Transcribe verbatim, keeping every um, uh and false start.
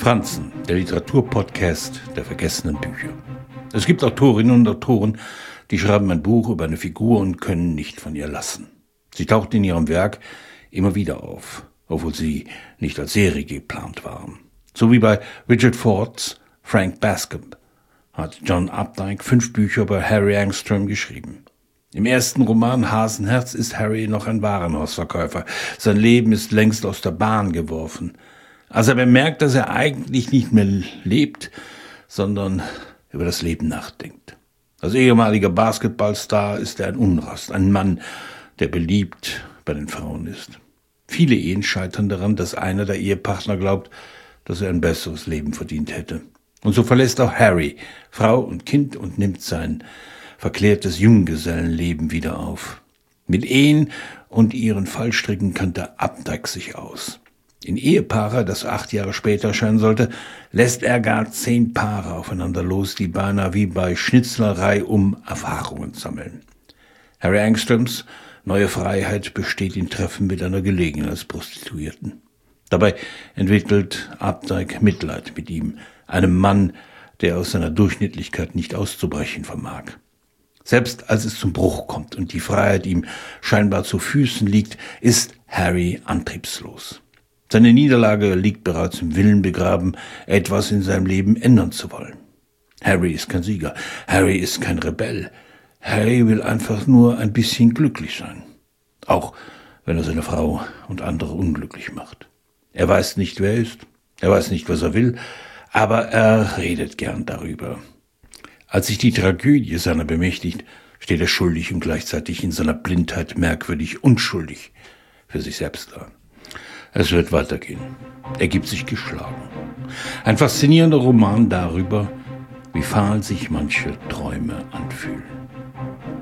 Franzen, der Literaturpodcast der vergessenen Bücher. Es gibt Autorinnen und Autoren, die schreiben ein Buch über eine Figur und können nicht von ihr lassen. Sie taucht in ihrem Werk immer wieder auf, obwohl sie nicht als Serie geplant waren. So wie bei Richard Fords Frank Bascombe hat John Updike fünf Bücher über Harry Angstrom geschrieben. Im ersten Roman Hasenherz ist Harry noch ein Warenhausverkäufer. Sein Leben ist längst aus der Bahn geworfen. Als er bemerkt, dass er eigentlich nicht mehr lebt, sondern über das Leben nachdenkt. Als ehemaliger Basketballstar ist er ein Unrast, ein Mann, der beliebt bei den Frauen ist. Viele Ehen scheitern daran, dass einer der Ehepartner glaubt, dass er ein besseres Leben verdient hätte. Und so verlässt auch Harry Frau und Kind und nimmt sein verklärtes Junggesellenleben wieder auf. Mit Ehen und ihren Fallstricken kannte Updike sich aus. In Ehepaare, das acht Jahre später erscheinen sollte, lässt er gar zehn Paare aufeinander los, die beinahe wie bei Schnitzlerei um Erfahrungen sammeln. Harry Angstroms neue Freiheit besteht in Treffen mit einer Gelegenheitsprostituierten. Dabei entwickelt Updike Mitleid mit ihm, einem Mann, der aus seiner Durchschnittlichkeit nicht auszubrechen vermag. Selbst als es zum Bruch kommt und die Freiheit ihm scheinbar zu Füßen liegt, ist Harry antriebslos. Seine Niederlage liegt bereits im Willen begraben, etwas in seinem Leben ändern zu wollen. Harry ist kein Sieger, Harry ist kein Rebell. Harry will einfach nur ein bisschen glücklich sein. Auch wenn er seine Frau und andere unglücklich macht. Er weiß nicht, wer er ist, er weiß nicht, was er will, aber er redet gern darüber. Als sich die Tragödie seiner bemächtigt, steht er schuldig und gleichzeitig in seiner Blindheit merkwürdig unschuldig für sich selbst da. Es wird weitergehen. Er gibt sich geschlagen. Ein faszinierender Roman darüber, wie fahl sich manche Träume anfühlen.